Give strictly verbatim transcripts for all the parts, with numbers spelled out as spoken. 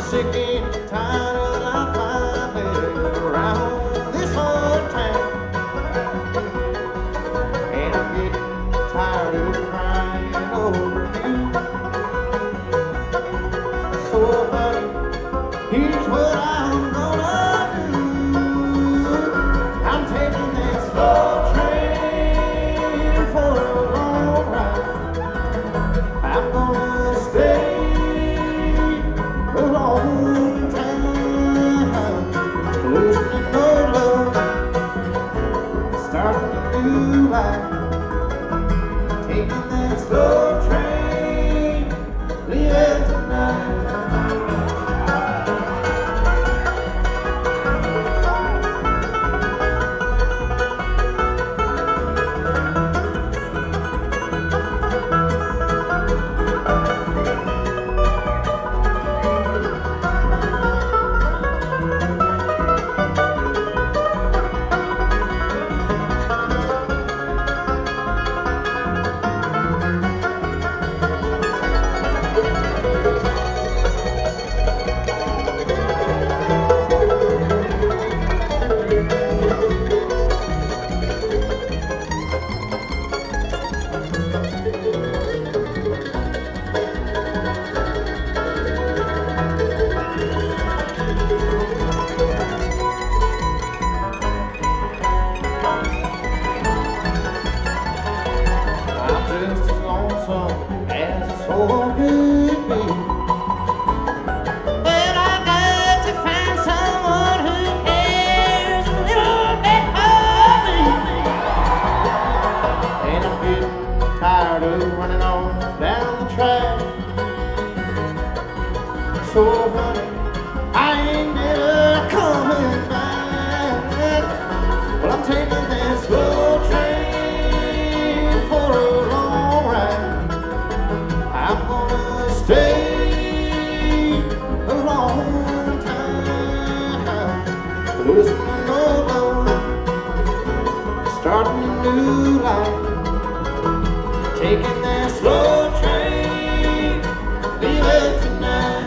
sick and tired of life finally around this old town. And I'm getting tired of crying over you. So honey, here's what I'm gonna do. I'm taking this slow train for a long ride. I'm gonna stay a long time, losing no love, starting a new life, taking that slow train, leaving tonight. Just as lonesome as a soul could be. But I got to find someone who cares a little bit for me. And I'm getting tired of running on down the track. So honey, I ain't never coming back. Well, I'm taking this slow train for a long ride. I'm gonna stay a long time, losing no love, starting a new life, taking that slow train, leaving tonight.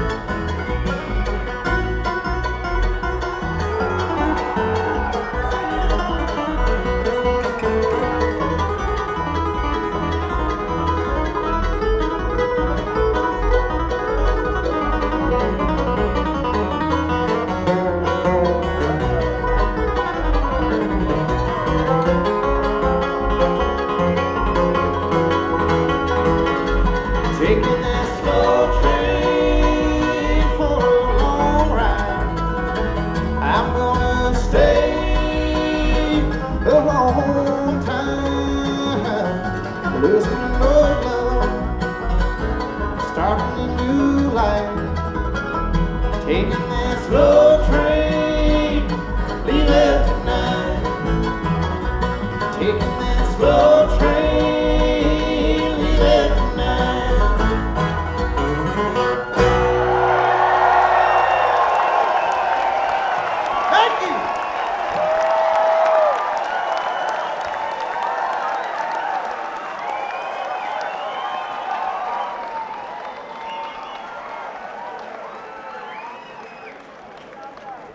Taking that slow train for a long ride. I'm gonna stay a long time, losing no love, starting a new life, taking that slow train.